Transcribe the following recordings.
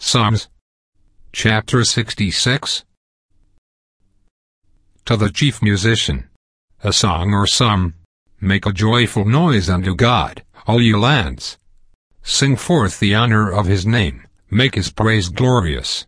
Psalms chapter 66. To the chief musician, a song or psalm. Make a joyful noise unto God, all you lands. Sing forth the honor of his name, make his praise glorious.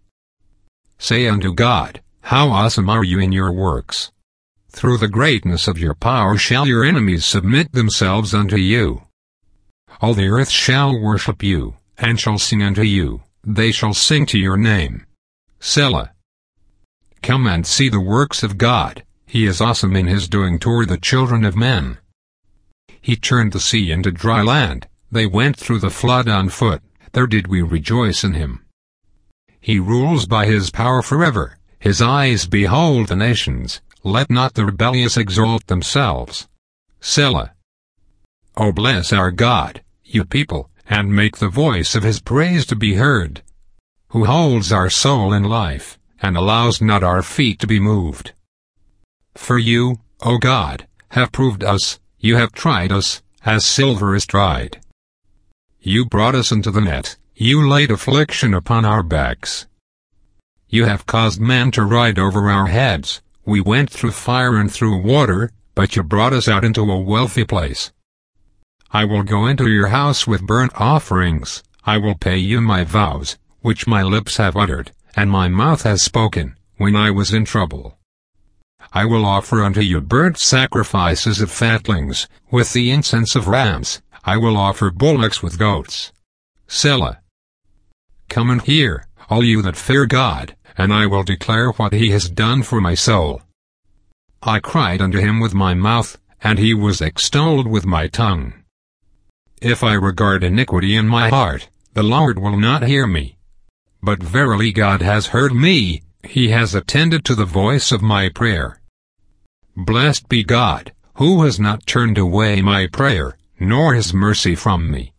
Say unto God, how awesome are you in your works! Through the greatness of your power shall your enemies submit themselves unto you. All the earth shall worship you, and shall sing unto you, they shall sing to your name. Selah. Come and see the works of God, he is awesome in his doing toward the children of men. He turned the sea into dry land, they went through the flood on foot, there did we rejoice in him. He rules by his power forever, his eyes behold the nations, let not the rebellious exalt themselves. Selah. O bless our God, you people, and make the voice of his praise to be heard. Who holds our soul in life, and allows not our feet to be moved. For you, O God, have proved us, you have tried us, as silver is tried. You brought us into the net, you laid affliction upon our backs. You have caused man to ride over our heads, we went through fire and through water, but you brought us out into a wealthy place. I will go into your house with burnt offerings, I will pay you my vows, which my lips have uttered, and my mouth has spoken, when I was in trouble. I will offer unto you burnt sacrifices of fatlings, with the incense of rams, I will offer bullocks with goats. Selah. Come and hear, all you that fear God, and I will declare what he has done for my soul. I cried unto him with my mouth, and he was extolled with my tongue. If I regard iniquity in my heart, the Lord will not hear me. But verily God has heard me, he has attended to the voice of my prayer. Blessed be God, who has not turned away my prayer, nor his mercy from me.